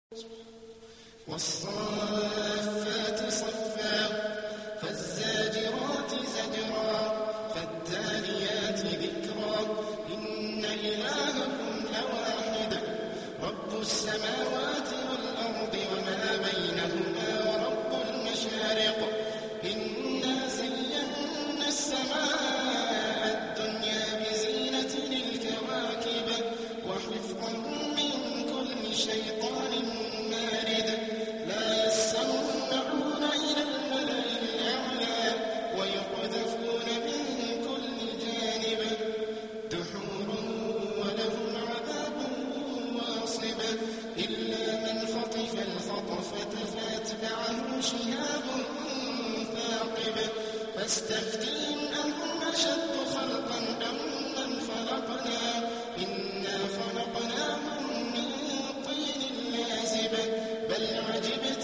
والصافات صفا فالزاجرات زجرا فالتاليات ذكرا إن إلهكم لواحد رب السماوات والأرض وما بينهما ورب المشارق إنا زينا السماء الدنيا بزينة الكواكب وحفظا من كل شيطان مارد لا يسمعون إلى الملأ الأعلى ويقذفون من كل جانب دحور ولهم عذاب واصب إلا من خطف الخطفة فأتبعه شهاب ثاقب فاستفتهم أهم أشد خلقا أم من خلقنا إنا خلقناهم من طين لازب بل عجبت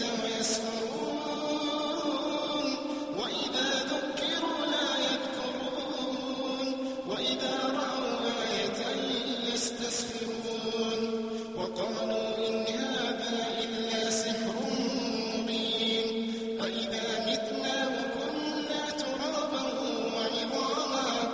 ويسخرون وإذا ذكروا لا يذكرون وإذا رأوا آية يستسخرون وقالوا إن هذا إلا سحر مبين أإذا متنا وكنا ترابا وعظاما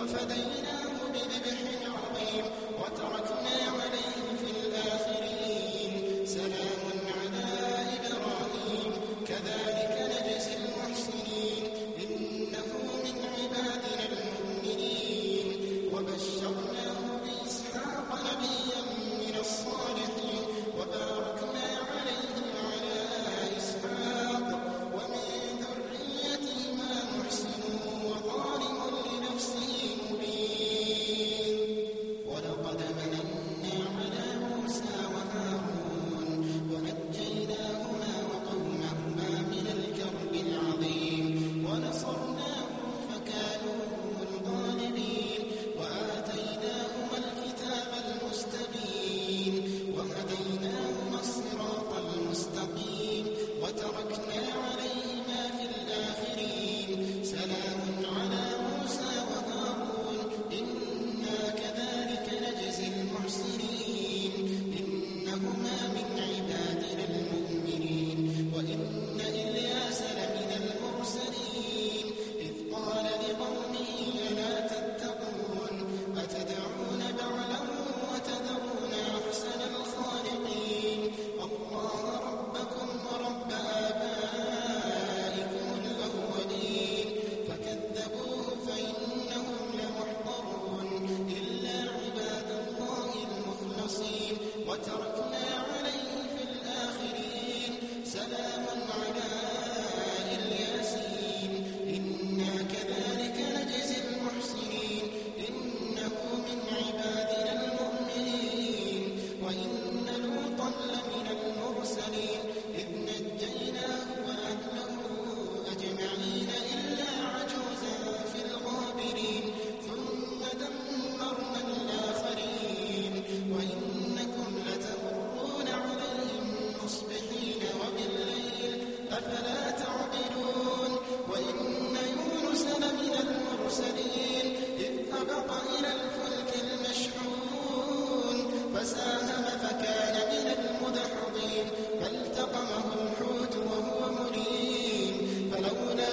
وفديناه بذبح عظيم وتركنا عليه في الآخرين سلام على إبراهيم كذلك نجزي المحسنين إنه من عبادنا المؤمنين وبشرناه بإسحاق نبيا من الصالحين وباركنا عليه وعلى إسحاق ومن ذريتهما محسن وظالم لنفسه مبين ولقد مننا على موسى وهارون ونجيناهما وقومهما من الكرب العظيم ونصرناهم فكانوا هم الغالبين وآتيناهما الكتاب المستبين وهديناهما الصراط المستقيم وتركنا عليهما في الآخرين سلام على موسى وهارون إنا كذلك نجزي المحسنين إنهما من عبادنا المؤمنين وإن إلياس لمن المرسلين إذ قال لقومه ألا تتقون أتدعون بعلا وتذرون أحسن الخالقين الله ربكم ورب آبائكم الأولين فكذبوه فإنهم لمحضرون إلا عباد الله المخلصين وتركنا عليه في الآخرين سلام على الياسين إنا كذلك نجزي المحسنين إنه من عبادنا المؤمنين وإن لوطا لمن المرسلين إذ نجيناه وأهله أجمعين إلا عجوزا في الغابرين ثم دمرنا الآخرين وإنكم لتمرون عليهم مصبحين وبالليل أفلا تعقلون وإن يونس لمن المرسلين إذ أبق إلى الفلك المشحون فساهم فكان من المدحضين فالتقمه الحوت وهو مليم فلولا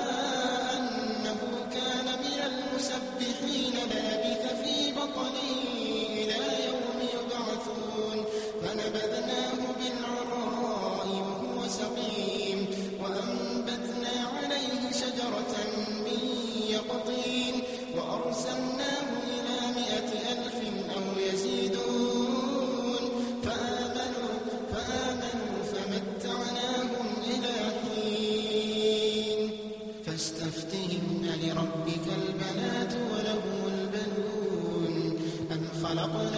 أنه كان من المسبحين للبث في بطنه إلى يوم يبعثون فنبذناه بالعراء وهو سقيم وأنبتنا عليه شجرة من يقطين وأرسلناه إلى 100,000 أو يزيدون فآمنوا فمتعناهم إلى حين فاستفتهم ألربك البنات ولهم البنون أم خلقنا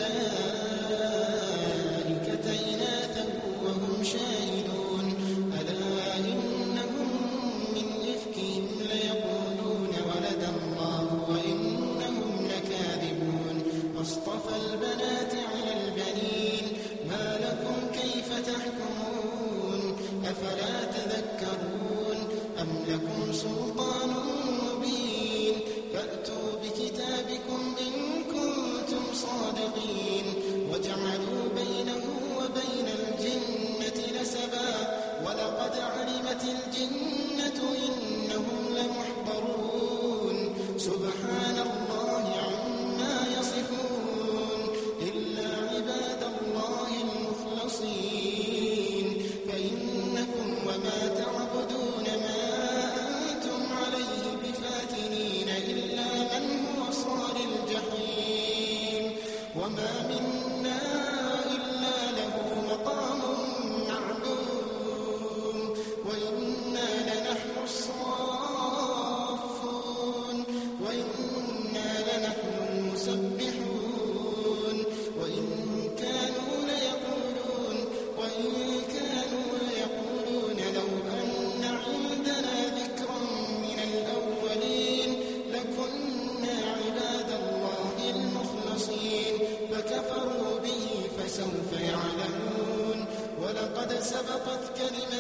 الملائكة إناثا وهم شاهدون ألا إنهم من إفكهم ليقولون ولد الله وإنهم لكاذبون أصطفى البنات على البنين ما لكم كيف تحكمون أفلا تذكرون أم لكم سلطان مبين فأتوا بكتابكم إن كنتم صادقين وجعلوا بينه وبين الجنة نسبا ولقد علمت الجنة إنهم لمحضرون سبحان الله عما يصفون إلا عباد الله المخلصين فإنكم وما تعبدون ما أنتم عليه بفاتنين إلا من هو صال الجحيم وما منا إلا له مقام معلوم وإنا لنحن الصافون وإنا لنحن المسبحون وإن كانوا ليقولون لو أن عندنا ذكرا من الأولين لكنا عباد الله المخلصين فكفروا به فسوف يعلمون ولقد سبقت كلمة